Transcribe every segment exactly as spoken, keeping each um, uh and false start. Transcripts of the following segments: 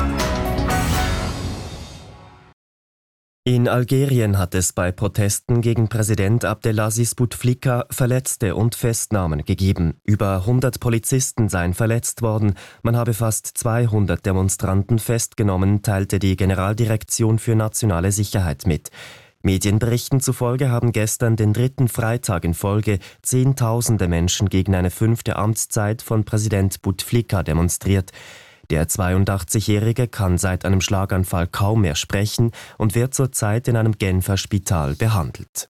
In Algerien hat es bei Protesten gegen Präsident Abdelaziz Bouteflika Verletzte und Festnahmen gegeben. Über hundert Polizisten seien verletzt worden. Man habe fast zweihundert Demonstranten festgenommen, teilte die Generaldirektion für nationale Sicherheit mit. Medienberichten zufolge haben gestern den dritten Freitag in Folge Zehntausende Menschen gegen eine fünfte Amtszeit von Präsident Bouteflika demonstriert. Der zweiundachtzigjährige kann seit einem Schlaganfall kaum mehr sprechen und wird zurzeit in einem Genfer Spital behandelt.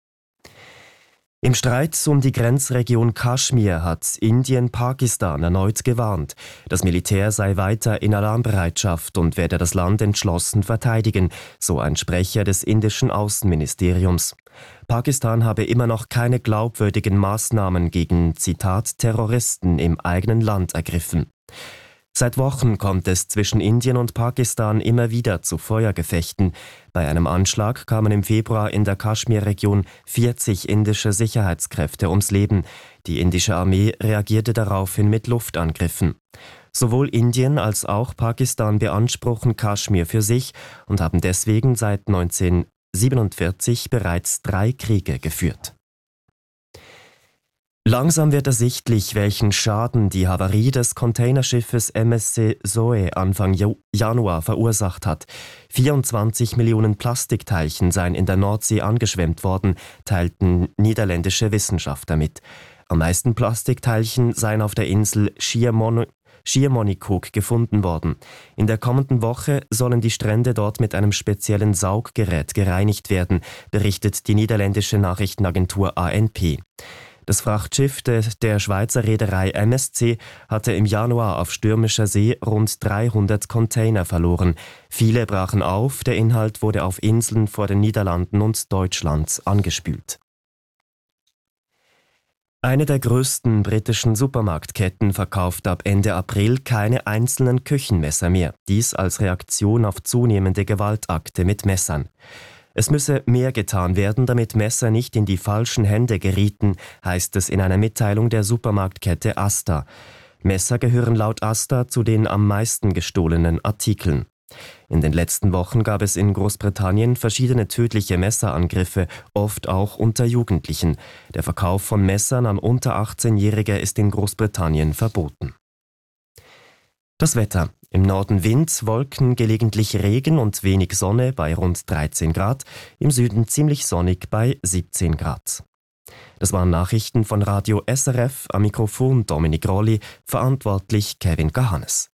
Im Streit um die Grenzregion Kaschmir hat Indien Pakistan erneut gewarnt. Das Militär sei weiter in Alarmbereitschaft und werde das Land entschlossen verteidigen, so ein Sprecher des indischen Außenministeriums. Pakistan habe immer noch keine glaubwürdigen Maßnahmen gegen, Zitat, Terroristen im eigenen Land ergriffen. Seit Wochen kommt es zwischen Indien und Pakistan immer wieder zu Feuergefechten. Bei einem Anschlag kamen im Februar in der Kaschmir-Region vierzig indische Sicherheitskräfte ums Leben. Die indische Armee reagierte daraufhin mit Luftangriffen. Sowohl Indien als auch Pakistan beanspruchen Kaschmir für sich und haben deswegen seit neunzehnhundertsiebenundvierzig bereits drei Kriege geführt. Langsam wird ersichtlich, welchen Schaden die Havarie des Containerschiffes M S C Zoe Anfang Januar verursacht hat. vierundzwanzig Millionen Plastikteilchen seien in der Nordsee angeschwemmt worden, teilten niederländische Wissenschaftler mit. Am meisten Plastikteilchen seien auf der Insel Schiermon- Schiermonnikoog gefunden worden. In der kommenden Woche sollen die Strände dort mit einem speziellen Sauggerät gereinigt werden, berichtet die niederländische Nachrichtenagentur A N P. Das Frachtschiff der Schweizer Reederei M S C hatte im Januar auf stürmischer See rund dreihundert Container verloren. Viele brachen auf, der Inhalt wurde auf Inseln vor den Niederlanden und Deutschland angespült. Eine der größten britischen Supermarktketten verkauft ab Ende April keine einzelnen Küchenmesser mehr. Dies als Reaktion auf zunehmende Gewaltakte mit Messern. Es müsse mehr getan werden, damit Messer nicht in die falschen Hände gerieten, heißt es in einer Mitteilung der Supermarktkette Asda. Messer gehören laut Asda zu den am meisten gestohlenen Artikeln. In den letzten Wochen gab es in Großbritannien verschiedene tödliche Messerangriffe, oft auch unter Jugendlichen. Der Verkauf von Messern an unter achtzehnjährige ist in Großbritannien verboten. Das Wetter. Im Norden Wind, Wolken, gelegentlich Regen und wenig Sonne bei rund dreizehn Grad, im Süden ziemlich sonnig bei siebzehn Grad. Das waren Nachrichten von Radio S R F, am Mikrofon Dominik Rolli, verantwortlich Kevin Gahannes.